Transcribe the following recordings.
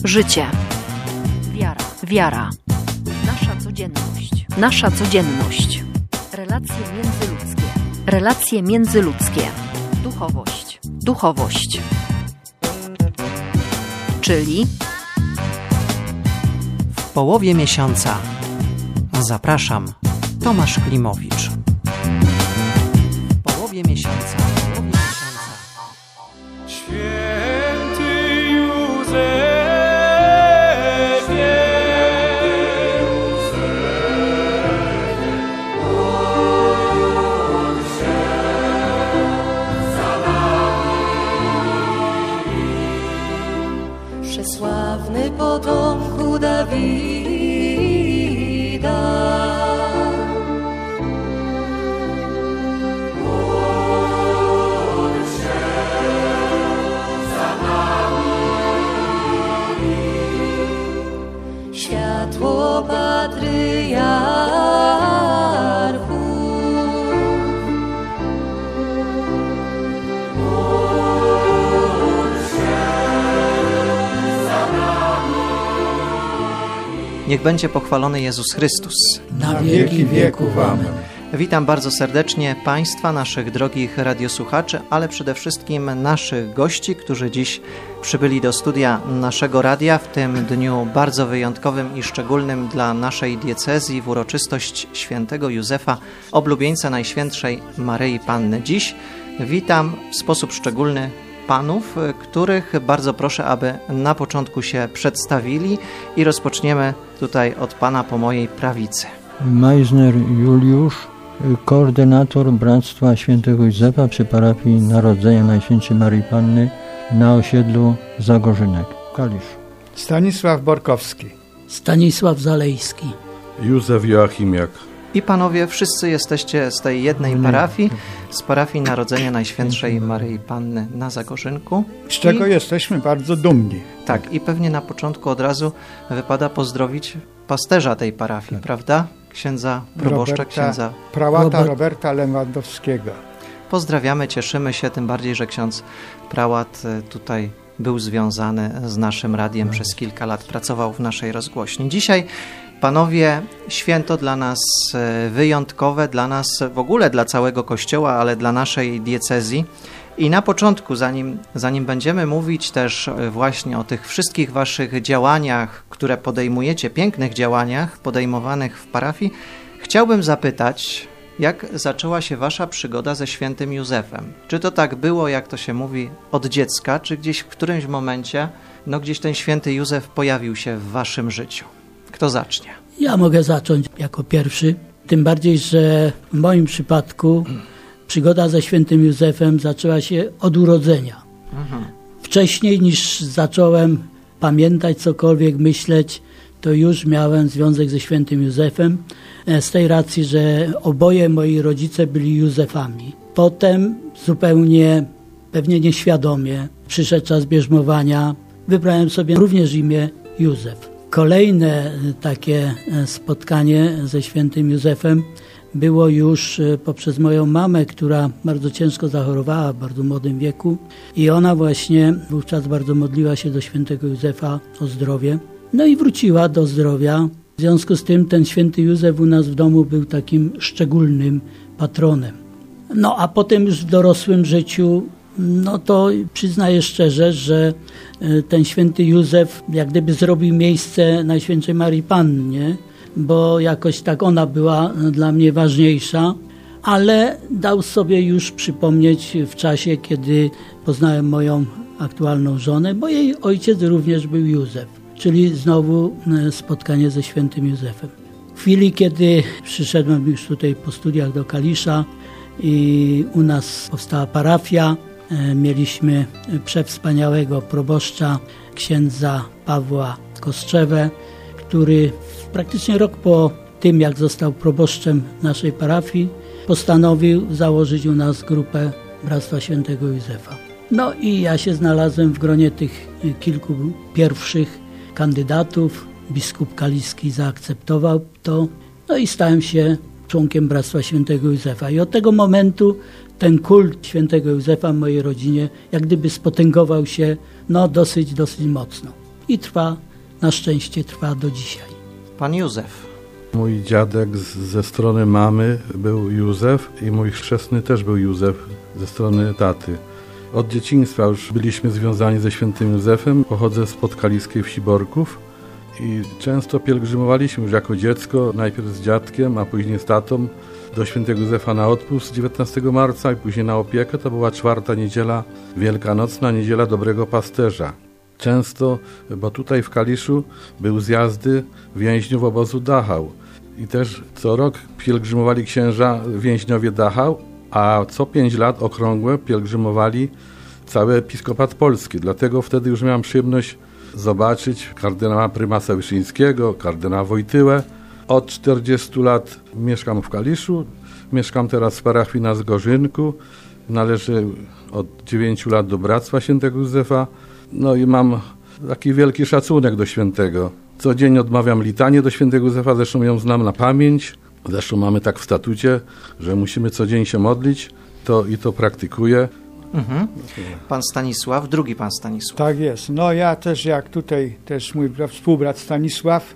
Życie. Wiara. Nasza codzienność. Relacje międzyludzkie. Duchowość. Czyli w połowie miesiąca. Zapraszam, Tomasz Klimowicz. W połowie miesiąca. Święty Józefie, módl się za nami. Przesławny potomku Dawida, światło patriarchów, módl się za nami. Niech będzie pochwalony Jezus Chrystus. Na wieki wieków. Amen. Witam bardzo serdecznie Państwa, naszych drogich radiosłuchaczy, ale przede wszystkim naszych gości, którzy dziś przybyli do studia naszego radia w tym dniu bardzo wyjątkowym i szczególnym dla naszej diecezji w uroczystość świętego Józefa, oblubieńca Najświętszej Maryi Panny. Dziś witam w sposób szczególny panów, których bardzo proszę, aby na początku się przedstawili i rozpoczniemy tutaj od pana po mojej prawicy. Meissner Juliusz, koordynator Bractwa Świętego Józefa przy parafii Narodzenia Najświętszej Maryi Panny na osiedlu Zagorzynek, Kalisz. Stanisław Borkowski. Stanisław Zalejski. Józef Joachimiak. I panowie, wszyscy jesteście z tej jednej parafii, z parafii Narodzenia Najświętszej Maryi Panny na Zagorzynku. Z czego jesteśmy bardzo dumni. Tak, i pewnie na początku od razu wypada pozdrowić pasterza tej parafii, prawda? Księdza proboszcza, księdza prałata Roberta Lewandowskiego. Pozdrawiamy, cieszymy się, tym bardziej, że ksiądz prałat tutaj był związany z naszym radiem przez kilka lat, pracował w naszej rozgłośni. Dzisiaj, panowie, święto dla nas wyjątkowe, dla nas w ogóle, dla całego Kościoła, ale dla naszej diecezji. I na początku, zanim będziemy mówić też właśnie o tych wszystkich waszych działaniach, które podejmujecie, pięknych działaniach podejmowanych w parafii, chciałbym zapytać, jak zaczęła się wasza przygoda ze świętym Józefem? Czy to tak było, jak to się mówi, od dziecka, czy gdzieś w którymś momencie, gdzieś ten święty Józef pojawił się w waszym życiu? Kto zacznie? Ja mogę zacząć jako pierwszy, tym bardziej, że w moim przypadku przygoda ze świętym Józefem zaczęła się od urodzenia. Wcześniej niż zacząłem pamiętać cokolwiek, myśleć, to już miałem związek ze świętym Józefem, z tej racji, że oboje moi rodzice byli Józefami. Potem zupełnie, pewnie nieświadomie, przyszedł czas bierzmowania, wybrałem sobie również imię Józef. Kolejne takie spotkanie ze świętym Józefem było już poprzez moją mamę, która bardzo ciężko zachorowała w bardzo młodym wieku i ona właśnie wówczas bardzo modliła się do świętego Józefa o zdrowie. No i wróciła do zdrowia. W związku z tym ten święty Józef u nas w domu był takim szczególnym patronem. No a potem już w dorosłym życiu, no to przyznaję szczerze, że ten święty Józef jak gdyby zrobił miejsce Najświętszej Maryi Pannie, bo jakoś tak ona była dla mnie ważniejsza, ale dał sobie już przypomnieć w czasie, kiedy poznałem moją aktualną żonę, bo jej ojciec również był Józef, czyli znowu spotkanie ze świętym Józefem. W chwili, kiedy przyszedłem już tutaj po studiach do Kalisza i u nas powstała parafia, mieliśmy przewspaniałego proboszcza, księdza Pawła Kostrzewę, który praktycznie rok po tym, jak został proboszczem naszej parafii, postanowił założyć u nas grupę Bractwa Świętego Józefa. No i ja się znalazłem w gronie tych kilku pierwszych kandydatów. Biskup Kaliski zaakceptował to, no i stałem się członkiem Bractwa Świętego Józefa. I od tego momentu ten kult Świętego Józefa w mojej rodzinie jak gdyby spotęgował się dosyć mocno. i trwa, na szczęście trwa do dzisiaj. Pan Józef. Mój dziadek ze strony mamy był Józef i mój chrzestny też był Józef ze strony taty. Od dzieciństwa już byliśmy związani ze świętym Józefem. Pochodzę z podkaliskiej wsi Borków i często pielgrzymowaliśmy już jako dziecko, najpierw z dziadkiem, a później z tatą do świętego Józefa na odpust 19 marca i później na opiekę. To była 4. niedziela wielkanocna, niedziela Dobrego Pasterza. Często, bo tutaj w Kaliszu był zjazdy więźniów obozu Dachau i też co rok pielgrzymowali księża więźniowie Dachau, a co 5 lat okrągłe pielgrzymowali cały episkopat polski. Dlatego wtedy już miałem przyjemność zobaczyć kardynała prymasa Wyszyńskiego, kardynała Wojtyłę. Od 40 lat mieszkam w Kaliszu, mieszkam teraz w parafii na Zgorzynku, należę od 9 lat do Bractwa Świętego Józefa. No i mam taki wielki szacunek do świętego. Co dzień odmawiam litanię do świętego Józefa, zresztą ją znam na pamięć. Zresztą mamy tak w statucie, że musimy co dzień się modlić, to praktykuję. Pan Stanisław, drugi pan Stanisław. Tak jest. No ja też, jak tutaj też mój współbrat Stanisław,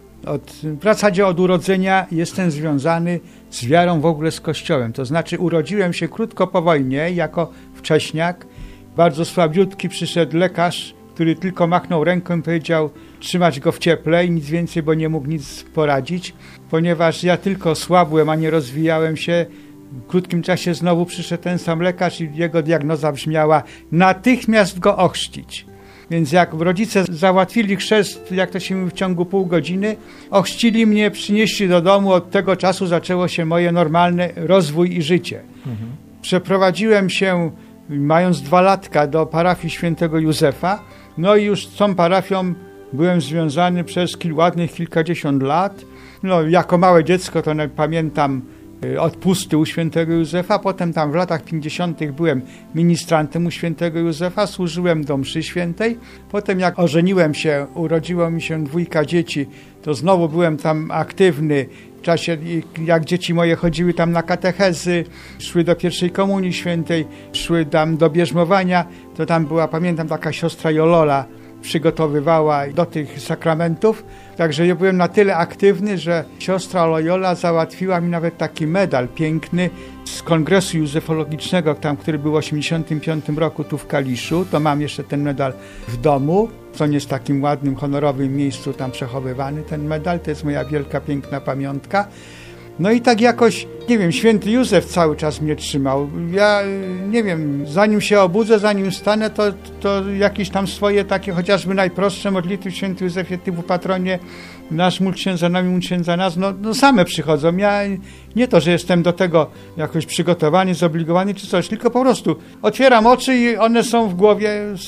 w zasadzie od urodzenia jestem związany z wiarą, w ogóle z Kościołem. To znaczy urodziłem się krótko po wojnie jako wcześniak. Bardzo słabiutki przyszedł lekarz, który tylko machnął ręką i powiedział trzymać go w cieple i nic więcej, bo nie mógł nic poradzić. Ponieważ ja tylko słabłem, a nie rozwijałem się, w krótkim czasie znowu przyszedł ten sam lekarz i jego diagnoza brzmiała natychmiast go ochrzcić. Więc jak rodzice załatwili chrzest, jak to się mówi, w ciągu pół godziny, ochrzcili mnie, przynieśli do domu, od tego czasu zaczęło się moje normalne rozwój i życie. Przeprowadziłem się, mając 2 latka, do parafii świętego Józefa, no i już z tą parafią byłem związany przez ładnych kilkadziesiąt lat. No, jako małe dziecko to pamiętam odpusty u świętego Józefa, potem tam w latach 50. byłem ministrantem u świętego Józefa, służyłem do mszy świętej, potem jak ożeniłem się, urodziło mi się 2 dzieci, to znowu byłem tam aktywny w czasie, jak dzieci moje chodziły tam na katechezy, szły do pierwszej komunii świętej, szły tam do bierzmowania, to tam była, pamiętam, taka siostra Jolola, przygotowywała do tych sakramentów. Także ja byłem na tyle aktywny, że siostra Loyola załatwiła mi nawet taki medal piękny z Kongresu Józefologicznego, tam, który był w 1985 roku tu w Kaliszu. To mam jeszcze ten medal w domu, co nie jest w takim ładnym, honorowym miejscu tam przechowywany ten medal. To jest moja wielka, piękna pamiątka. No i tak jakoś, nie wiem, święty Józef cały czas mnie trzymał. Ja, nie wiem, zanim się obudzę, zanim wstanę, to jakieś tam swoje takie, chociażby najprostsze modlitwy święty Józefie, typu patronie, nasz módl się za nami, módl się za nas, no same przychodzą. Ja nie to, że jestem do tego jakoś przygotowany, zobligowany czy coś, tylko po prostu otwieram oczy i one są w głowie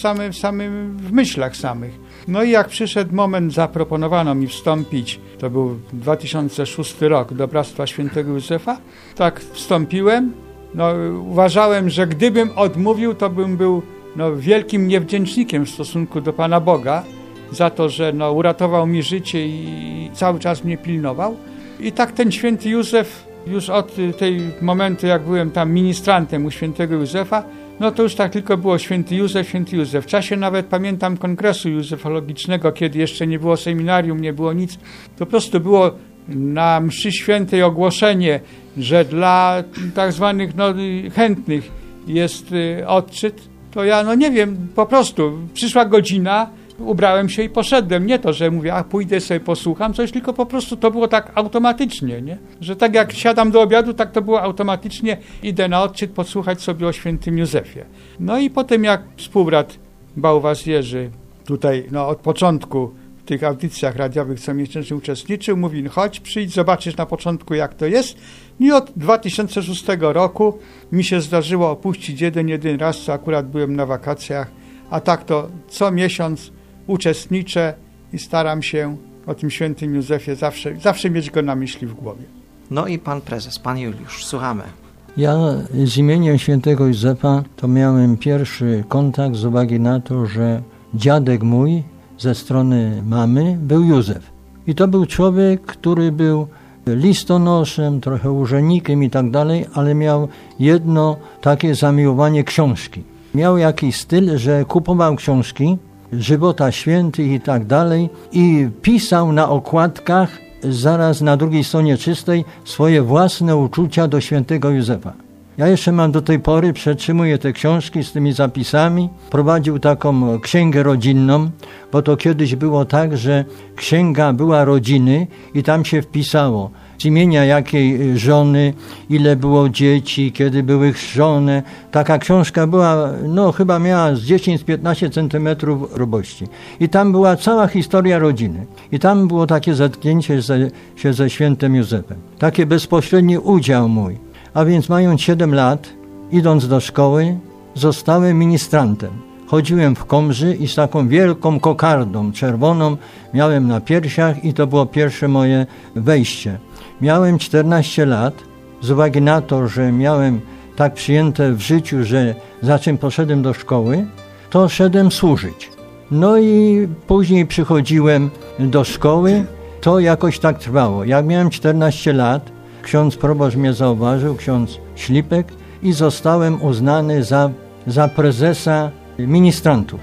w myślach samych. No i jak przyszedł moment, zaproponowano mi wstąpić, to był 2006 rok, do Bractwa Świętego Józefa. Tak wstąpiłem. No, uważałem, że gdybym odmówił, to bym był wielkim niewdzięcznikiem w stosunku do Pana Boga za to, że uratował mi życie i cały czas mnie pilnował. I tak ten święty Józef, już od tej momentu, jak byłem tam ministrantem u świętego Józefa, no to już tak tylko było święty Józef, święty Józef. W czasie nawet, pamiętam, Kongresu Józefologicznego, kiedy jeszcze nie było seminarium, nie było nic, to po prostu było na mszy świętej ogłoszenie, że dla tak zwanych chętnych jest odczyt. To ja, nie wiem, po prostu przyszła godzina, ubrałem się i poszedłem. Nie to, że mówię, pójdę sobie posłucham coś, tylko po prostu to było tak automatycznie, nie? Że tak jak siadam do obiadu, tak to było automatycznie. Idę na odczyt posłuchać sobie o świętym Józefie. No i potem jak współbrat Bałwas Jerzy tutaj od początku w tych audycjach radiowych co miesięcznie uczestniczył, mówi, chodź, przyjdź, zobaczysz na początku jak to jest. I od 2006 roku mi się zdarzyło opuścić jeden raz, co akurat byłem na wakacjach, a tak to co miesiąc uczestniczę i staram się o tym świętym Józefie zawsze mieć go na myśli w głowie. No i pan prezes, pan Juliusz, słuchamy. Ja z imieniem świętego Józefa to miałem pierwszy kontakt z uwagi na to, że dziadek mój ze strony mamy był Józef. I to był człowiek, który był listonoszem, trochę urzędnikiem i tak dalej, ale miał jedno takie zamiłowanie książki. Miał jakiś styl, że kupował książki, żywota świętych i tak dalej i pisał na okładkach zaraz na drugiej stronie czystej swoje własne uczucia do świętego Józefa. Ja jeszcze mam do tej pory, przetrzymuję te książki z tymi zapisami. Prowadził taką księgę rodzinną, bo to kiedyś było tak, że księga była rodziny i tam się wpisało z imienia jakiej żony, ile było dzieci, kiedy były chrzczone. Taka książka była, chyba miała z 10-15 centymetrów grubości. I tam była cała historia rodziny. I tam było takie zetknięcie się ze świętym Józefem. Taki bezpośredni udział mój. A więc mając 7 lat, idąc do szkoły, zostałem ministrantem. Chodziłem w komży i z taką wielką kokardą czerwoną miałem na piersiach i to było pierwsze moje wejście. Miałem 14 lat, z uwagi na to, że miałem tak przyjęte w życiu, że za czym poszedłem do szkoły, to szedłem służyć. No i później przychodziłem do szkoły, to jakoś tak trwało. Jak miałem 14 lat, ksiądz proboszcz mnie zauważył, ksiądz Ślipek, i zostałem uznany za prezesa ministrantów.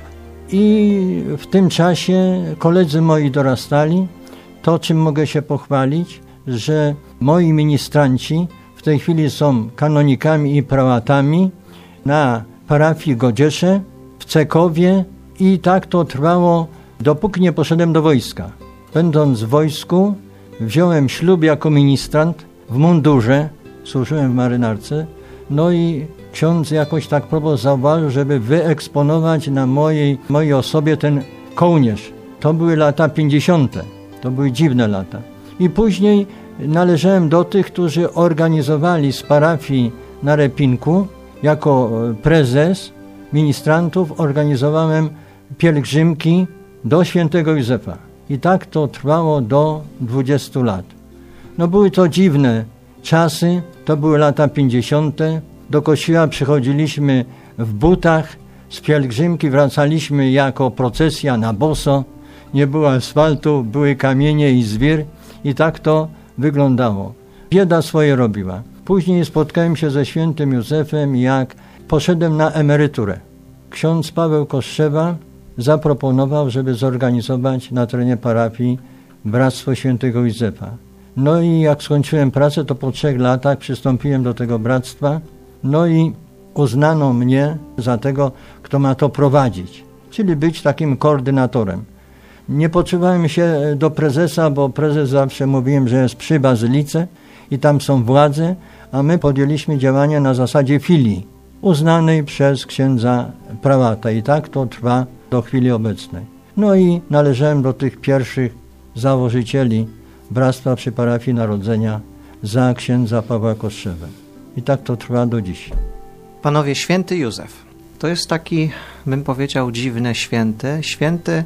I w tym czasie koledzy moi dorastali. To, czym mogę się pochwalić, że moi ministranci w tej chwili są kanonikami i prałatami na parafii Godziesze, w Cekowie i tak to trwało, dopóki nie poszedłem do wojska. Będąc w wojsku, wziąłem ślub jako ministrant w mundurze, służyłem w marynarce, no i ksiądz jakoś tak proboszcz zauważył, żeby wyeksponować na mojej osobie ten kołnierz. To były lata 50. To były dziwne lata. I później należałem do tych, którzy organizowali z parafii na Repinku, jako prezes ministrantów organizowałem pielgrzymki do świętego Józefa. I tak to trwało do 20 lat. Były to dziwne czasy, to były lata 50. Do kościoła przychodziliśmy w butach, z pielgrzymki wracaliśmy jako procesja na boso. Nie było asfaltu, były kamienie i zwir i tak to wyglądało. Bieda swoje robiła. Później spotkałem się ze świętym Józefem, jak poszedłem na emeryturę. Ksiądz Paweł Kostrzewa zaproponował, żeby zorganizować na terenie parafii Bractwo Świętego Józefa. No i jak skończyłem pracę, to po 3 latach przystąpiłem do tego bractwa. No i uznano mnie za tego, kto ma to prowadzić, czyli być takim koordynatorem. Nie poczuwałem się do prezesa, bo prezes zawsze mówiłem, że jest przy bazylice i tam są władze, a my podjęliśmy działania na zasadzie filii, uznanej przez księdza prałata i tak to trwa do chwili obecnej. No i należałem do tych pierwszych założycieli Bractwa przy parafii Narodzenia za księdza Pawła Kostrzewę. I tak to trwa do dziś. Panowie, święty Józef to jest taki, bym powiedział, dziwny święty,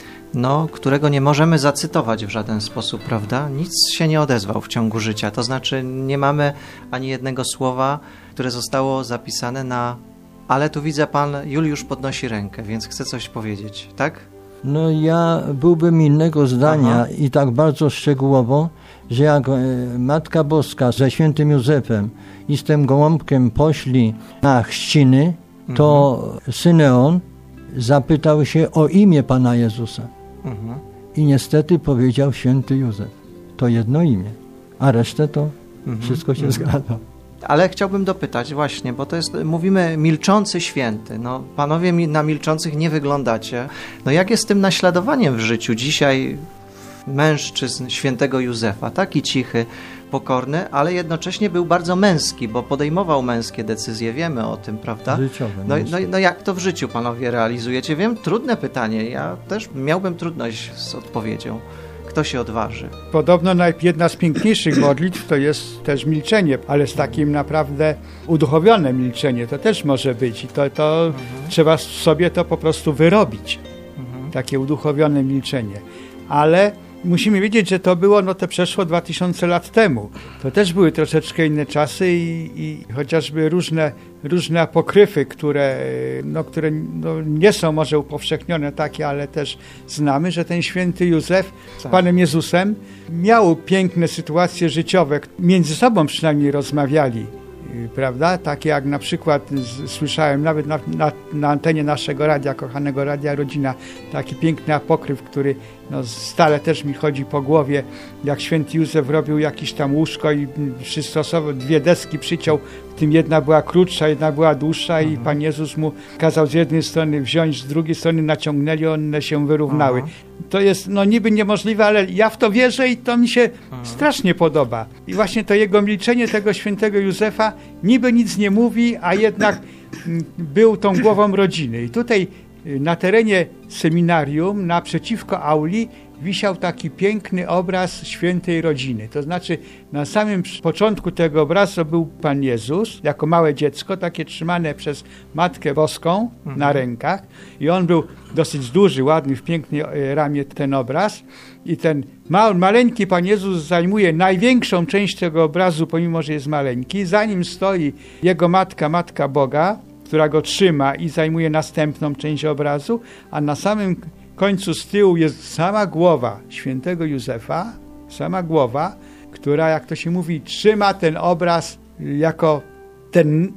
którego nie możemy zacytować w żaden sposób, prawda? Nic się nie odezwał w ciągu życia, to znaczy nie mamy ani jednego słowa, które zostało zapisane ale tu widzę, pan Juliusz podnosi rękę, więc chce coś powiedzieć, tak? Ja byłbym innego zdania i tak bardzo szczegółowo, że jak Matka Boska ze świętym Józefem i z tym gołąbkiem poszli na chrzciny, to Symeon zapytał się o imię Pana Jezusa. I niestety powiedział święty Józef. To jedno imię, a resztę to wszystko się zgadza. Ale chciałbym dopytać właśnie, bo to jest, mówimy, milczący święty. Panowie na milczących nie wyglądacie. Jak jest z tym naśladowaniem w życiu dzisiaj mężczyzn świętego Józefa? Taki cichy, pokorny, ale jednocześnie był bardzo męski, bo podejmował męskie decyzje, wiemy o tym, prawda? Życiowe. Jak to w życiu panowie realizujecie? Wiem, trudne pytanie, ja też miałbym trudność z odpowiedzią. Kto się odważy? Podobno jedna z piękniejszych modlitw to jest też milczenie, ale z takim naprawdę uduchowione milczenie to też może być i to trzeba sobie to po prostu wyrobić, takie uduchowione milczenie. Ale musimy wiedzieć, że to było, to przeszło 2000 lat temu. To też były troszeczkę inne czasy i chociażby różne apokryfy, które nie są może upowszechnione takie, ale też znamy, że ten święty Józef z Panem Jezusem miał piękne sytuacje życiowe. Między sobą przynajmniej rozmawiali prawda? Takie jak na przykład słyszałem nawet na antenie naszego radia, kochanego Radia Rodzina, taki piękny apokryf, który stale też mi chodzi po głowie, jak święty Józef robił jakieś tam łóżko i przystosował 2 deski przyciął, w tym jedna była krótsza, jedna była dłuższa i Pan Jezus mu kazał z jednej strony wziąć, z drugiej strony naciągnęli, one się wyrównały. To jest niby niemożliwe, ale ja w to wierzę i to mi się strasznie podoba. I właśnie to jego milczenie, tego świętego Józefa, niby nic nie mówi, a jednak był tą głową rodziny. I tutaj na terenie seminarium, naprzeciwko auli, wisiał taki piękny obraz świętej rodziny. To znaczy na samym początku tego obrazu był Pan Jezus, jako małe dziecko, takie trzymane przez Matkę Boską na rękach. I on był dosyć duży, ładny, w pięknej ramie ten obraz. I ten maleńki Pan Jezus zajmuje największą część tego obrazu, pomimo że jest maleńki. Za nim stoi jego matka, Matka Boga, która go trzyma i zajmuje następną część obrazu, a na samym końcu z tyłu jest sama głowa świętego Józefa, sama głowa, która, jak to się mówi, trzyma ten obraz jako ten,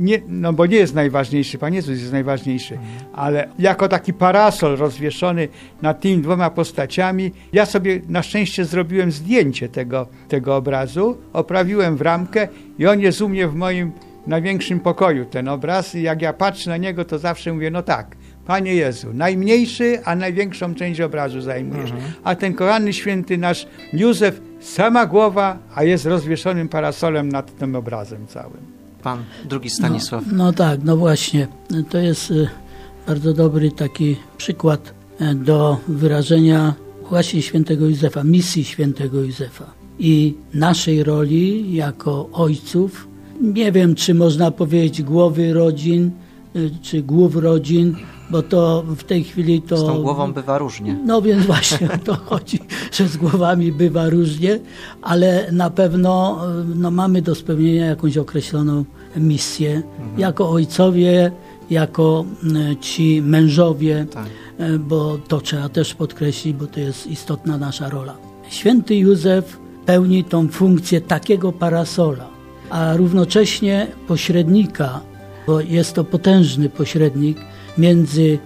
bo nie jest najważniejszy, Pan Jezus jest najważniejszy, ale jako taki parasol rozwieszony nad tymi 2 postaciami. Ja sobie na szczęście zrobiłem zdjęcie tego obrazu, oprawiłem w ramkę i on jest u mnie w moim największym pokoju, ten obraz. I jak ja patrzę na niego, to zawsze mówię, tak, Panie Jezu, najmniejszy, a największą część obrazu zajmujesz. A ten kochany święty nasz Józef, sama głowa, a jest rozwieszonym parasolem nad tym obrazem całym. Pan drugi Stanisław. Tak, właśnie. To jest bardzo dobry taki przykład do wyrażenia właśnie świętego Józefa, misji świętego Józefa i naszej roli jako ojców. Nie wiem, czy można powiedzieć głowy rodzin, czy głów rodzin, bo to w tej chwili to... Z tą głową bywa różnie. Więc właśnie o to chodzi, że z głowami bywa różnie, ale na pewno mamy do spełnienia jakąś określoną misję. Jako ojcowie, jako ci mężowie, tak. Bo to trzeba też podkreślić, bo to jest istotna nasza rola. Święty Józef pełni tą funkcję takiego parasola, a równocześnie pośrednika, bo jest to potężny pośrednik między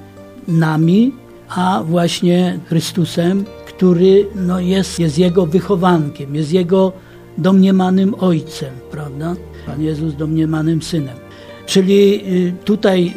nami, a właśnie Chrystusem, który jest Jego wychowankiem, jest Jego domniemanym ojcem, prawda? Pan Jezus domniemanym synem. Czyli tutaj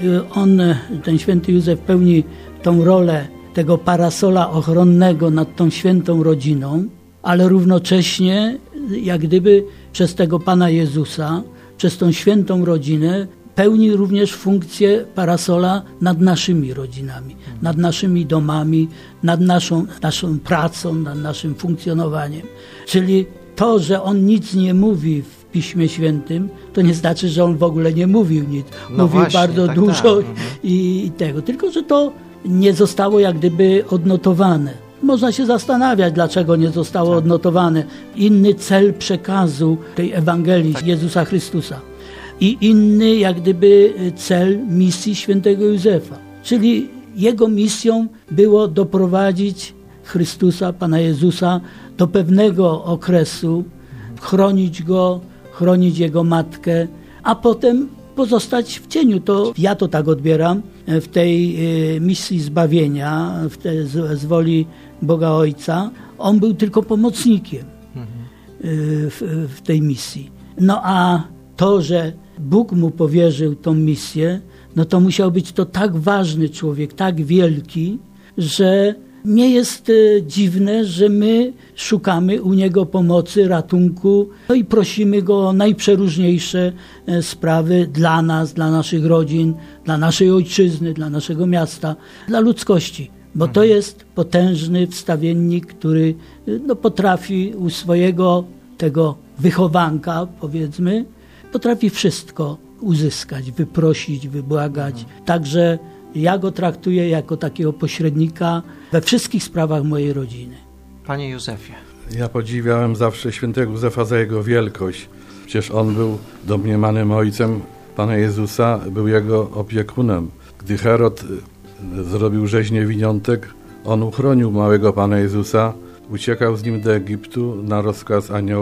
ten święty Józef pełni tą rolę tego parasola ochronnego nad tą świętą rodziną, ale równocześnie jak gdyby przez tego Pana Jezusa, przez tą świętą rodzinę pełni również funkcję parasola nad naszymi rodzinami, nad naszymi domami, nad naszą pracą, nad naszym funkcjonowaniem. Czyli to, że on nic nie mówi w Piśmie Świętym, to nie znaczy, że on w ogóle nie mówił nic. Mówił właśnie, bardzo dużo i tego. Tylko, że to nie zostało jak gdyby odnotowane. Można się zastanawiać, dlaczego nie zostało odnotowane. Inny cel przekazu tej Ewangelii Jezusa Chrystusa. I inny jak gdyby cel misji świętego Józefa. Czyli jego misją było doprowadzić Chrystusa, Pana Jezusa do pewnego okresu, chronić Go, chronić Jego matkę, a potem pozostać w cieniu. Ja to tak odbieram w tej misji zbawienia, z woli Boga Ojca. On był tylko pomocnikiem w tej misji. A to, że Bóg mu powierzył tą misję, to musiał być to tak ważny człowiek, tak wielki, że nie jest dziwne, że my szukamy u Niego pomocy, ratunku i prosimy Go o najprzeróżniejsze sprawy dla nas, dla naszych rodzin, dla naszej ojczyzny, dla naszego miasta, dla ludzkości. Bo to jest potężny wstawiennik, który potrafi u swojego tego wychowanka, powiedzmy, potrafi wszystko uzyskać, wyprosić, wybłagać. Także ja go traktuję jako takiego pośrednika we wszystkich sprawach mojej rodziny. Panie Józefie. Ja podziwiałem zawsze świętego Józefa za jego wielkość. Przecież on był domniemanym ojcem Pana Jezusa, był jego opiekunem. Gdy Herod zrobił rzeź niewiniątek, on uchronił małego Pana Jezusa, uciekał z nim do Egiptu na rozkaz anioła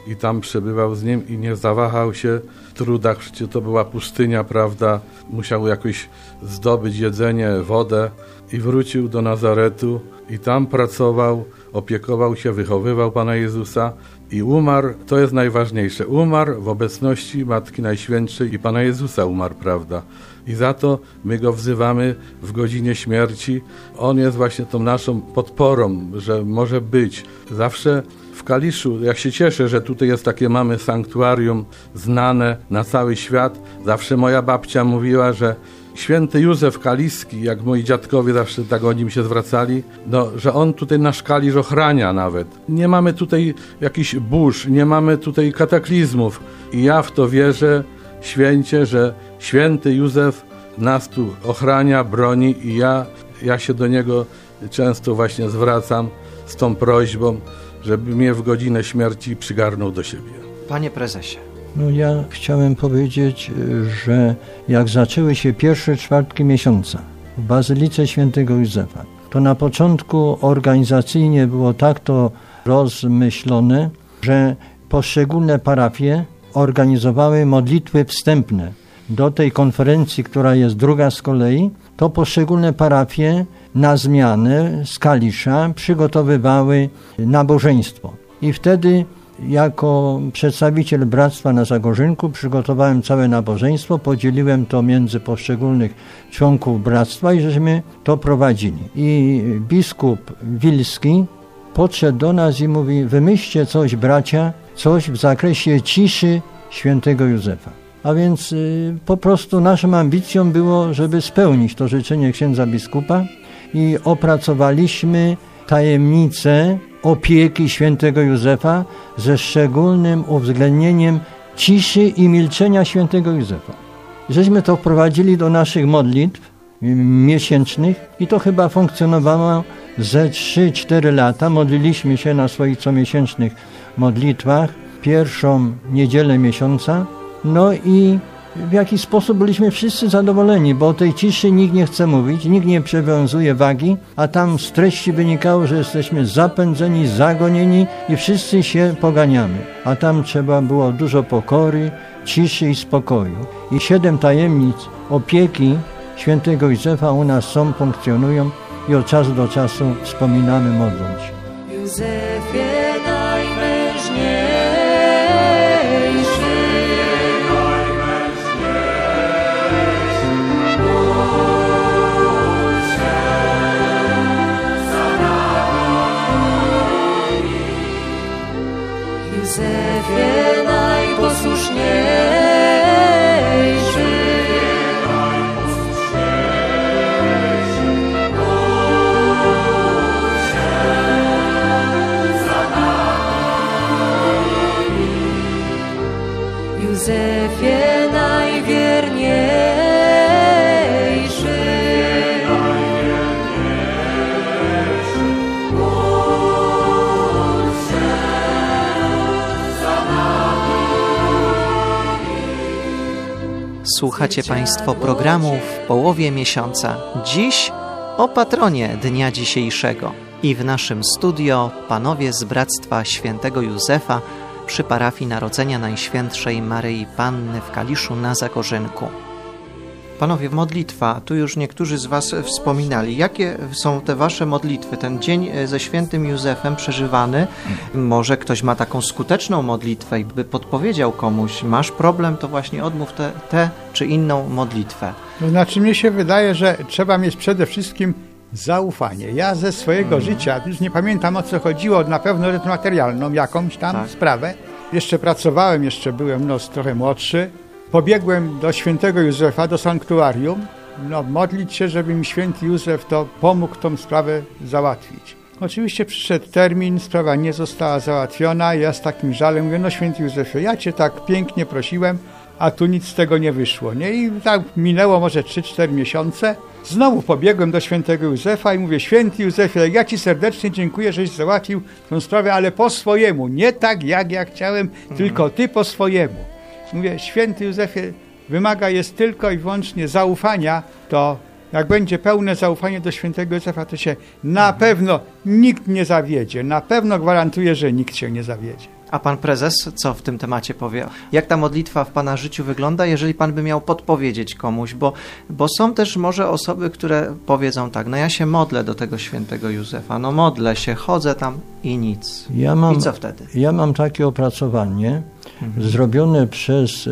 i tam przebywał z nim i nie zawahał się w trudach, przecież to była pustynia, prawda, musiał jakoś zdobyć jedzenie, wodę i wrócił do Nazaretu i tam pracował, opiekował się, wychowywał Pana Jezusa i umarł, to jest najważniejsze, umarł w obecności Matki Najświętszej i Pana Jezusa umarł, prawda. I za to my Go wzywamy w godzinie śmierci. On jest właśnie tą naszą podporą, że może być. Zawsze w Kaliszu, ja się cieszę, że tutaj jest takie, mamy sanktuarium znane na cały świat. Zawsze moja babcia mówiła, że święty Józef Kaliski, jak moi dziadkowie zawsze tak o nim się zwracali, no, że on tutaj nasz Kalisz ochrania nawet. Nie mamy tutaj jakichś burz, nie mamy tutaj kataklizmów. I ja w to wierzę święcie, że święty Józef nas tu ochrania, broni i ja się do niego często właśnie zwracam z tą prośbą, żeby mnie w godzinę śmierci przygarnął do siebie. Panie prezesie. No ja chciałem powiedzieć, że jak zaczęły się pierwsze czwartki miesiąca w Bazylice Świętego Józefa, to na początku organizacyjnie było tak to rozmyślone, że poszczególne parafie organizowały modlitwy wstępne do tej konferencji, która jest druga z kolei, to poszczególne parafie na zmianę z Kalisza przygotowywały nabożeństwo. I wtedy jako przedstawiciel Bractwa na Zagorzynku przygotowałem całe nabożeństwo, podzieliłem to między poszczególnych członków Bractwa i żeśmy to prowadzili. I biskup Wilski podszedł do nas i mówi: wymyślcie coś, bracia, coś w zakresie ciszy świętego Józefa. A więc po prostu naszą ambicją było, żeby spełnić to życzenie księdza biskupa i opracowaliśmy tajemnicę opieki świętego Józefa ze szczególnym uwzględnieniem ciszy i milczenia świętego Józefa. Żeśmy to wprowadzili do naszych modlitw miesięcznych i to chyba funkcjonowało ze 3-4 lata. Modliliśmy się na swoich comiesięcznych modlitwach pierwszą niedzielę miesiąca. No i w jakiś sposób byliśmy wszyscy zadowoleni, bo o tej ciszy nikt nie chce mówić, nikt nie przywiązuje wagi, a tam z treści wynikało, że jesteśmy zapędzeni, zagonieni i wszyscy się poganiamy. A tam trzeba było dużo pokory, ciszy i spokoju. I 7 tajemnic opieki świętego Józefa u nas są, funkcjonują i od czasu do czasu wspominamy, modląc się. Józefie najmężniejszy, Józefie najposłuszniejszy, Józefie najwierniejszy, Słuchacie Państwo programu w połowie miesiąca. Dziś o patronie dnia dzisiejszego. I w naszym studio panowie z Bractwa Świętego Józefa przy parafii Narodzenia Najświętszej Maryi Panny w Kaliszu na Zagorzynku. Panowie, modlitwa, tu już niektórzy z Was wspominali. Jakie są te Wasze modlitwy? Ten dzień ze świętym Józefem przeżywany, może ktoś ma taką skuteczną modlitwę i by podpowiedział komuś, masz problem, to właśnie odmów tę czy inną modlitwę. To znaczy, mnie się wydaje, że trzeba mieć przede wszystkim zaufanie. Ja ze swojego życia, już nie pamiętam o co chodziło, na pewno rzecz materialną, jakąś tam sprawę. Jeszcze pracowałem, jeszcze byłem trochę młodszy. Pobiegłem do świętego Józefa, do sanktuarium, modlić się, żeby mi święty Józef to pomógł tą sprawę załatwić. Oczywiście przyszedł termin, sprawa nie została załatwiona, ja z takim żalem mówię: święty Józefie, ja Cię tak pięknie prosiłem, a tu nic z tego nie wyszło, nie? I tak minęło może 3-4 miesiące. Znowu pobiegłem do świętego Józefa i mówię: święty Józefie, ja Ci serdecznie dziękuję, żeś załatwił tę sprawę, ale po swojemu, nie tak jak ja chciałem, tylko Ty po swojemu. Mówię: święty Józefie, jest tylko i wyłącznie zaufania, to Jak będzie pełne zaufanie do świętego Józefa, to się na pewno nikt nie zawiedzie. Na pewno gwarantuję, że nikt się nie zawiedzie. A pan prezes co w tym temacie powie? Jak ta modlitwa w pana życiu wygląda, jeżeli pan by miał podpowiedzieć komuś? Bo są też może osoby, które powiedzą tak, no ja się modlę do tego świętego Józefa, no modlę się, chodzę tam i nic. I co wtedy? Ja mam takie opracowanie zrobione przez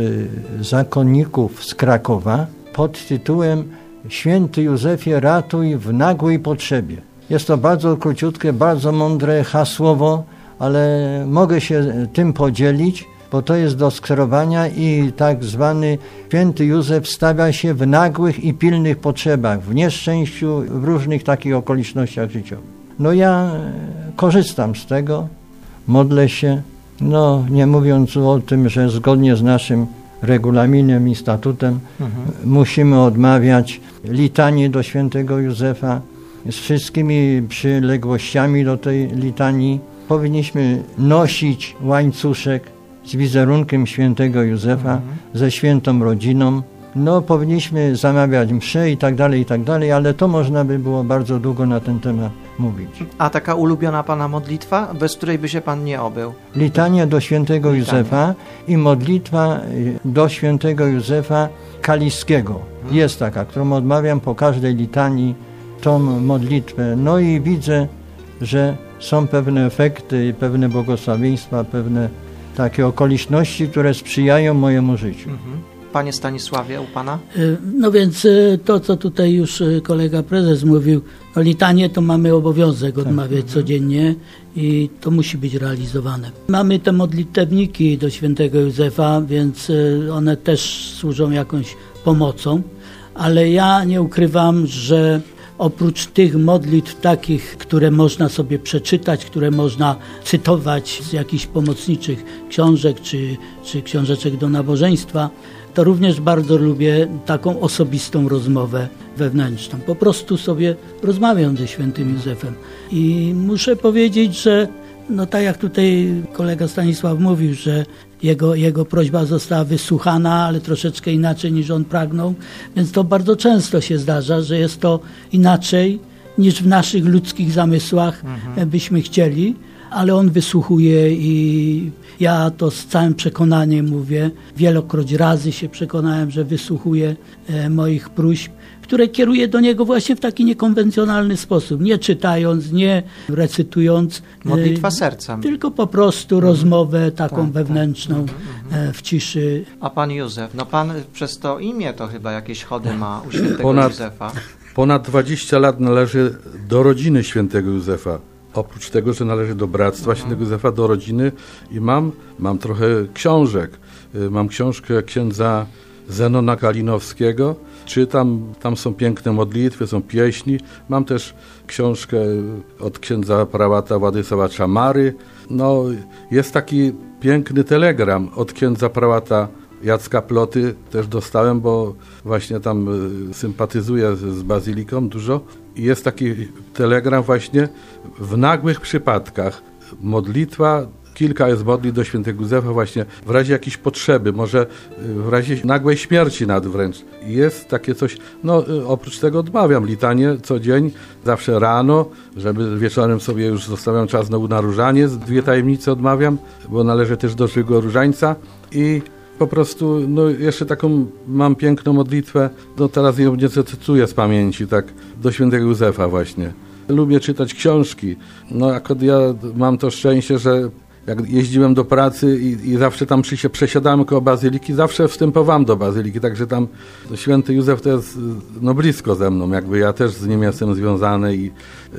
zakonników z Krakowa pod tytułem Święty Józefie, ratuj w nagłej potrzebie. Jest to bardzo króciutkie, bardzo mądre hasłowo, ale mogę się tym podzielić, bo to jest do skierowania i tak zwany święty Józef stawia się w nagłych i pilnych potrzebach, w nieszczęściu, w różnych takich okolicznościach życiowych. No ja korzystam z tego, modlę się, no nie mówiąc o tym, że zgodnie z naszym regulaminem i statutem musimy odmawiać litanii do świętego Józefa z wszystkimi przyległościami do tej litanii. Powinniśmy nosić łańcuszek z wizerunkiem świętego Józefa, ze świętą rodziną. No, powinniśmy zamawiać msze i tak dalej, ale to można by było bardzo długo na ten temat mówić. A taka ulubiona pana modlitwa, bez której by się pan nie obył? Litania do świętego Józefa i modlitwa do świętego Józefa Kaliskiego. Jest taka, którą odmawiam po każdej litanii, tą modlitwę. No i widzę, że są pewne efekty, pewne błogosławieństwa, pewne takie okoliczności, które sprzyjają mojemu życiu. Panie Stanisławie, u pana? No więc to, co tutaj już kolega prezes mówił, no litanie to mamy obowiązek odmawiać codziennie i to musi być realizowane. Mamy te modlitewniki do świętego Józefa, więc one też służą jakąś pomocą, ale ja nie ukrywam, że oprócz tych modlitw takich, które można sobie przeczytać, które można cytować z jakichś pomocniczych książek czy książeczek do nabożeństwa, to również bardzo lubię taką osobistą rozmowę wewnętrzną. Po prostu sobie rozmawiam ze świętym Józefem i muszę powiedzieć, że no tak jak tutaj kolega Stanisław mówił, że jego prośba została wysłuchana, ale troszeczkę inaczej niż on pragnął, więc to bardzo często się zdarza, że jest to inaczej niż w naszych ludzkich zamysłach byśmy chcieli, ale on wysłuchuje i ja to z całym przekonaniem mówię. Wielokroć razy się przekonałem, że wysłuchuje moich próśb, które kieruję do niego właśnie w taki niekonwencjonalny sposób, nie czytając, nie recytując. Modlitwa sercem. Tylko po prostu rozmowę taką wewnętrzną w ciszy. A pan Józef, no pan przez to imię to chyba jakieś chody ma u świętego Józefa. Ponad 20 lat należy do rodziny świętego Józefa. Oprócz tego, że należy do Bractwa Świętego Józefa, do rodziny i mam trochę książek. Mam książkę księdza Zenona Kalinowskiego. Czytam, tam są piękne modlitwy, są pieśni. Mam też książkę od księdza prałata Władysława Czamary. No, jest taki piękny telegram od księdza prałata Jacka Ploty, też dostałem, bo właśnie tam sympatyzuję z bazyliką dużo. I jest taki telegram właśnie w nagłych przypadkach. Modlitwa, kilka jest modlitw do świętego Józefa właśnie w razie jakiejś potrzeby, może w razie nagłej śmierci nawet wręcz. Jest takie coś, no oprócz tego odmawiam litanie co dzień, zawsze rano, żeby wieczorem sobie już zostawiam czas na różaniec, 2 tajemnice odmawiam, bo należy też do żywego różańca i po prostu, no jeszcze taką mam piękną modlitwę, no teraz ją nieco cytuję z pamięci, tak, do świętego Józefa właśnie. Lubię czytać książki, no akurat ja mam to szczęście, że jak jeździłem do pracy i zawsze tam przesiadałem koło bazyliki, zawsze wstępowałem do bazyliki, także tam święty Józef to jest no blisko ze mną, jakby ja też z nim jestem związany i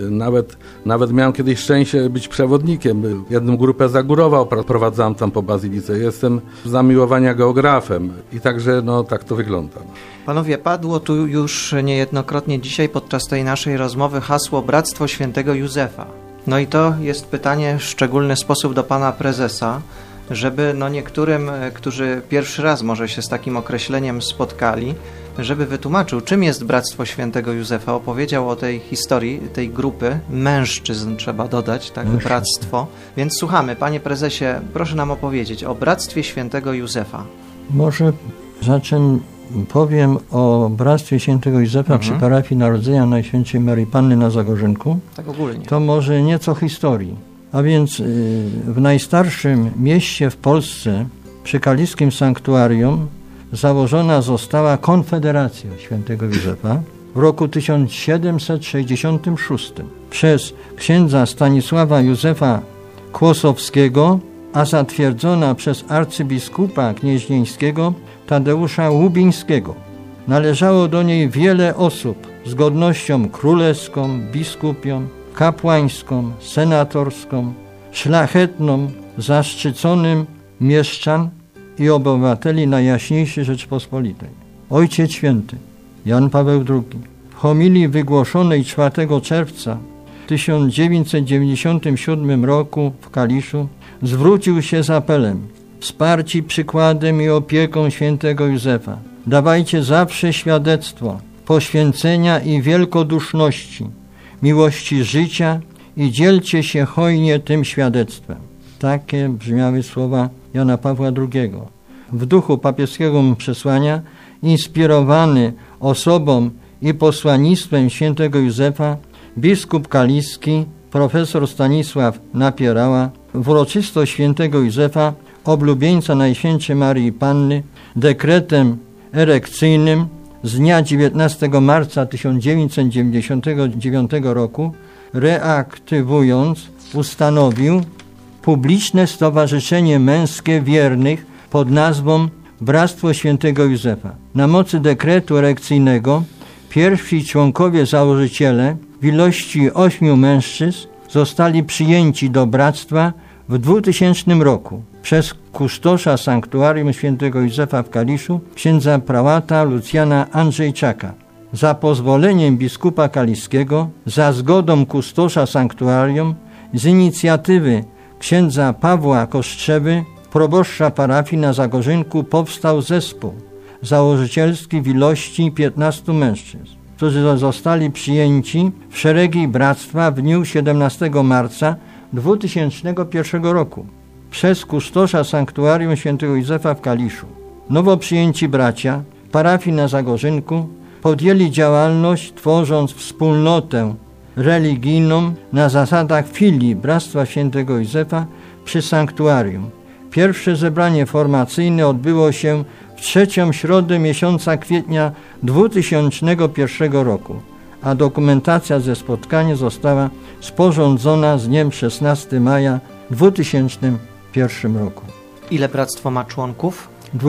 nawet miałem kiedyś szczęście być przewodnikiem. Jedną grupę Zagórowa prowadzałem tam po bazylice. Jestem z zamiłowania geografem i także no tak to wygląda. Panowie, padło tu już niejednokrotnie dzisiaj podczas tej naszej rozmowy hasło Bractwo Świętego Józefa. No i to jest pytanie w szczególny sposób do pana prezesa, żeby no niektórym, którzy pierwszy raz może się z takim określeniem spotkali, żeby wytłumaczył, czym jest Bractwo Świętego Józefa, opowiedział o tej historii, tej grupy mężczyzn, trzeba dodać, tak, bractwo. Więc słuchamy, panie prezesie, proszę nam opowiedzieć o Bractwie Świętego Józefa. Może zacznę powiem o Bractwie Świętego Józefa przy parafii Narodzenia Najświętszej Maryi Panny na Zagorzynku, tak ogólnie, to może nieco historii. A więc w najstarszym mieście w Polsce, przy Kaliskim Sanktuarium, założona została Konfederacja Świętego Józefa w roku 1766 przez księdza Stanisława Józefa Kłosowskiego, a zatwierdzona przez arcybiskupa gnieźnieńskiego Tadeusza Łubińskiego. Należało do niej wiele osób z godnością królewską, biskupią, kapłańską, senatorską, szlachetną, zaszczyconym mieszczan i obywateli Najjaśniejszej Rzeczpospolitej. Ojciec Święty Jan Paweł II w homilii wygłoszonej 4 czerwca 1997 roku w Kaliszu zwrócił się z apelem: wsparci przykładem i opieką świętego Józefa dawajcie zawsze świadectwo poświęcenia i wielkoduszności, miłości życia i dzielcie się hojnie tym świadectwem. Takie brzmiały słowa Jana Pawła II. W duchu papieskiego przesłania, inspirowany osobą i posłannictwem świętego Józefa, biskup kaliski profesor Stanisław Napierała w uroczystość świętego Józefa, oblubieńca Najświętszej Maryi Panny, dekretem erekcyjnym z dnia 19 marca 1999 roku reaktywując, ustanowił publiczne stowarzyszenie męskie wiernych pod nazwą Bractwo Świętego Józefa. Na mocy dekretu erekcyjnego pierwsi członkowie założyciele w ilości 8 mężczyzn zostali przyjęci do bractwa w 2000 roku przez kustosza Sanktuarium Świętego Józefa w Kaliszu, księdza prałata Lucjana Andrzejczaka. Za pozwoleniem biskupa kaliskiego, za zgodą kustosza Sanktuarium, z inicjatywy księdza Pawła Kostrzewy, proboszcza parafii na Zagorzynku, powstał zespół założycielski w ilości 15 mężczyzn, którzy zostali przyjęci w szeregi bractwa w dniu 17 marca 2001 roku przez kustosza Sanktuarium Świętego Józefa w Kaliszu. Nowo przyjęci bracia parafii na Zagorzynku podjęli działalność, tworząc wspólnotę religijną na zasadach filii Bractwa Świętego Józefa przy Sanktuarium. Pierwsze zebranie formacyjne odbyło się w 3. środę miesiąca kwietnia 2001 roku, a dokumentacja ze spotkania została sporządzona z dniem 16 maja 2001 roku. Ile bractwo ma członków?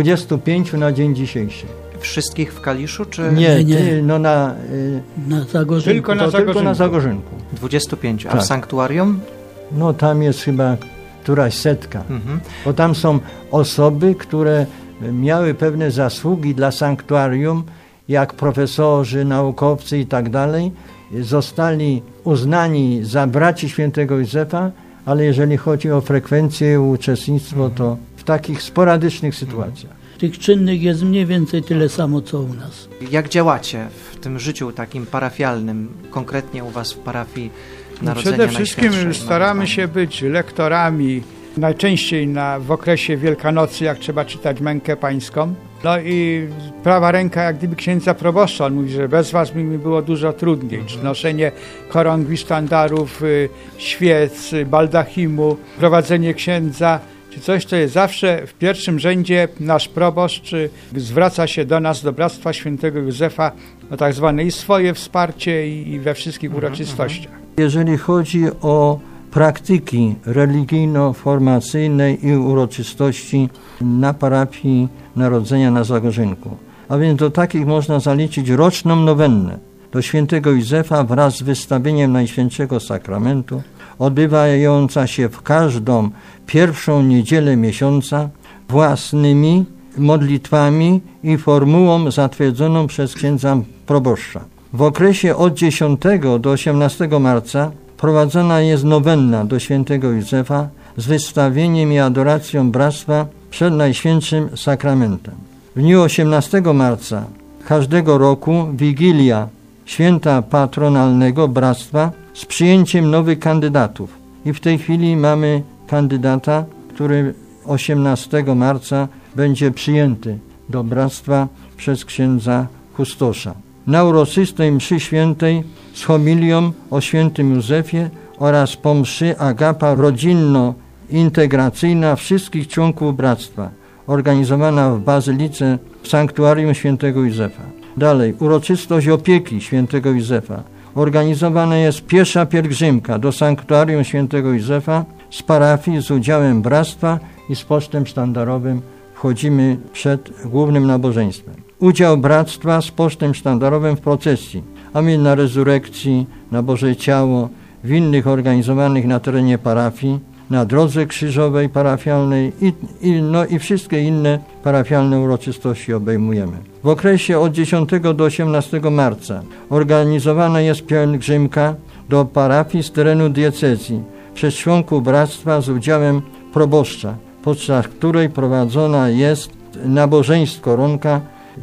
25 na dzień dzisiejszy. Wszystkich w Kaliszu, czy? Nie. Na Zagorzynku. Tylko na Zagorzynku. 25. A Tak. w sanktuarium? No tam jest chyba któraś setka. Bo tam są osoby, które miały pewne zasługi dla sanktuarium, jak profesorzy, naukowcy i tak dalej. Zostali uznani za braci świętego Józefa, ale jeżeli chodzi o frekwencję i uczestnictwo, to w takich sporadycznych sytuacjach. Tych czynnych jest mniej więcej tyle samo, co u nas. Jak działacie w tym życiu takim parafialnym, konkretnie u was w parafii Narodzenia Przede wszystkim Najświętszej staramy Maryi się być lektorami, najczęściej w okresie Wielkanocy, jak trzeba czytać Mękę Pańską. No i prawa ręka jak gdyby księdza proboszcza. On mówi, że bez was mi było dużo trudniej. Noszenie chorągwi, sztandarów, świec, baldachimu, prowadzenie księdza, czy coś, to jest zawsze w pierwszym rzędzie nasz proboszcz zwraca się do nas, do Bractwa Świętego Józefa, o tak zwane i swoje wsparcie i we wszystkich uroczystościach. Jeżeli chodzi o praktyki religijno-formacyjnej i uroczystości na parafii Narodzenia na Zagorzynku, a więc do takich można zaliczyć roczną nowennę do świętego Józefa wraz z wystawieniem Najświętszego Sakramentu, odbywająca się w każdą pierwszą niedzielę miesiąca własnymi modlitwami i formułą zatwierdzoną przez księdza proboszcza. W okresie od 10 do 18 marca prowadzona jest nowenna do świętego Józefa z wystawieniem i adoracją bractwa przed Najświętszym Sakramentem. W dniu 18 marca każdego roku Wigilia Święta Patronalnego Bractwa z przyjęciem nowych kandydatów. I w tej chwili mamy kandydata, który 18 marca będzie przyjęty do Bractwa przez księdza kustosza. Na uroczystej mszy świętej z homilią o świętym Józefie oraz po mszy agapa rodzinno-integracyjna wszystkich członków bractwa, organizowana w bazylice w sanktuarium świętego Józefa. Dalej, uroczystość opieki świętego Józefa. Organizowana jest piesza pielgrzymka do sanktuarium świętego Józefa z parafii z udziałem bractwa i z pocztem sztandarowym. Wchodzimy przed głównym nabożeństwem. Udział bractwa z pocztem sztandarowym w procesji, a my na rezurekcji, na Boże Ciało, w innych organizowanych na terenie parafii, na drodze krzyżowej parafialnej i wszystkie inne parafialne uroczystości obejmujemy. W okresie od 10 do 18 marca organizowana jest pielgrzymka do parafii z terenu diecezji przez członków bractwa z udziałem proboszcza, podczas której prowadzona jest nabożeństwo koronka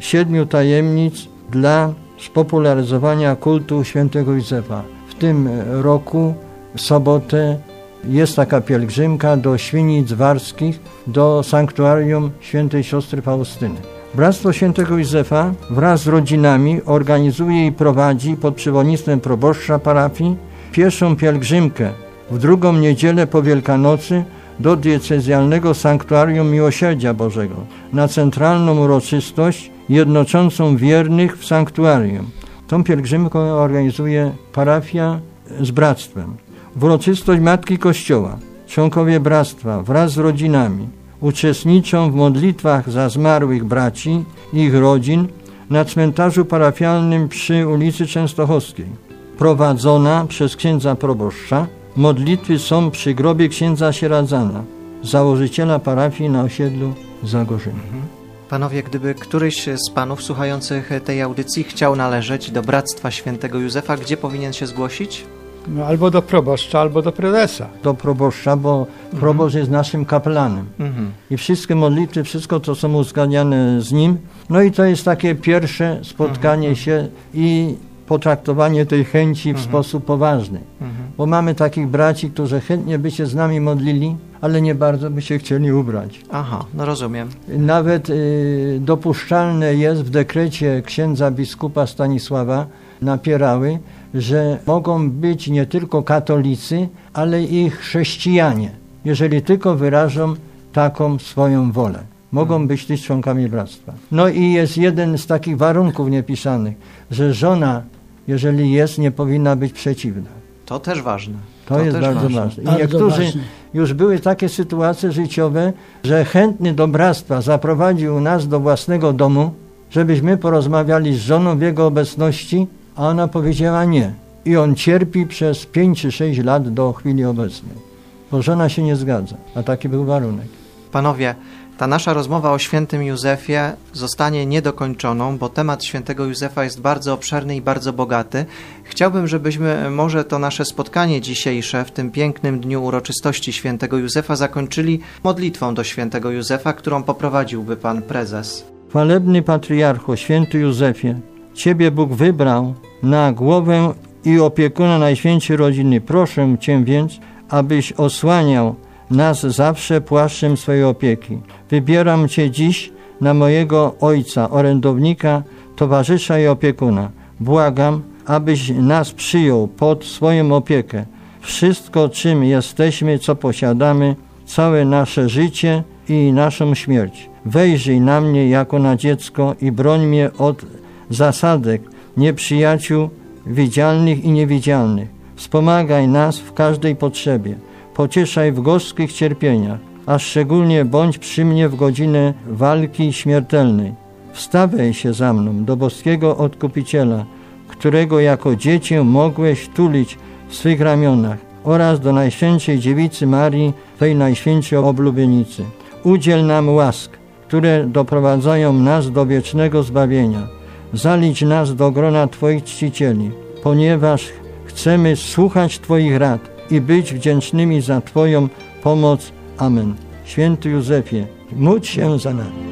7 tajemnic dla spopularyzowania kultu świętego Józefa. W tym roku w sobotę jest taka pielgrzymka do Świnic Warskich, do sanktuarium świętej siostry Faustyny. Bractwo świętego Józefa wraz z rodzinami organizuje i prowadzi pod przewodnictwem proboszcza parafii pieszą pielgrzymkę w drugą niedzielę po Wielkanocy do diecezjalnego sanktuarium Miłosierdzia Bożego na centralną uroczystość jednoczącą wiernych w sanktuarium. Tą pielgrzymkę organizuje parafia z bractwem. W uroczystość Matki Kościoła członkowie bractwa wraz z rodzinami uczestniczą w modlitwach za zmarłych braci i ich rodzin na cmentarzu parafialnym przy ulicy Częstochowskiej. Prowadzona przez księdza proboszcza modlitwy są przy grobie księdza Sieradzana, założyciela parafii na osiedlu Zagorzyny. Panowie, gdyby któryś z panów słuchających tej audycji chciał należeć do Bractwa Świętego Józefa, gdzie powinien się zgłosić? No, albo do proboszcza, albo do prezesa. Do proboszcza, bo proboszcz jest naszym kapelanem. I wszystkie modlitwy, wszystko to są uzgadniane z nim. No i to jest takie pierwsze spotkanie się i potraktowanie tej chęci w sposób poważny. Bo mamy takich braci, którzy chętnie by się z nami modlili, ale nie bardzo by się chcieli ubrać. Aha, no rozumiem. Nawet dopuszczalne jest w dekrecie księdza biskupa Stanisława Napierały, że mogą być nie tylko katolicy, ale i chrześcijanie, jeżeli tylko wyrażą taką swoją wolę. Mogą być też członkami bractwa. No i jest jeden z takich warunków niepisanych, że żona, jeżeli jest, nie powinna być przeciwna. To też ważne. To jest bardzo ważne. I niektórzy już były takie sytuacje życiowe, że chętny do bractwa zaprowadził nas do własnego domu, żebyśmy porozmawiali z żoną w jego obecności, a ona powiedziała nie. I on cierpi przez 5 czy 6 lat do chwili obecnej, bo żona się nie zgadza, a taki był warunek. Panowie, ta nasza rozmowa o świętym Józefie zostanie niedokończoną, bo temat świętego Józefa jest bardzo obszerny i bardzo bogaty. Chciałbym, żebyśmy może to nasze spotkanie dzisiejsze w tym pięknym dniu uroczystości świętego Józefa zakończyli modlitwą do świętego Józefa, którą poprowadziłby pan prezes. Chwalebny patriarcho, święty Józefie, Ciebie Bóg wybrał na głowę i opiekuna Najświętszej Rodziny. Proszę Cię więc, abyś osłaniał nas zawsze płaszczem swojej opieki. Wybieram Cię dziś na mojego ojca, orędownika, towarzysza i opiekuna. Błagam, abyś nas przyjął pod swoją opiekę. Wszystko, czym jesteśmy, co posiadamy, całe nasze życie i naszą śmierć. Wejrzyj na mnie jako na dziecko i broń mnie od zasadek nieprzyjaciół widzialnych i niewidzialnych. Wspomagaj nas w każdej potrzebie. Pocieszaj w gorzkich cierpieniach, a szczególnie bądź przy mnie w godzinę walki śmiertelnej. Wstawiaj się za mną do boskiego Odkupiciela, którego jako dziecię mogłeś tulić w swych ramionach, oraz do Najświętszej Dziewicy Marii, tej Najświętszej oblubienicy. Udziel nam łask, które doprowadzają nas do wiecznego zbawienia. Zalicz nas do grona Twoich czcicieli, ponieważ chcemy słuchać Twoich rad i być wdzięcznymi za Twoją pomoc. Amen. Święty Józefie, módl się za nami.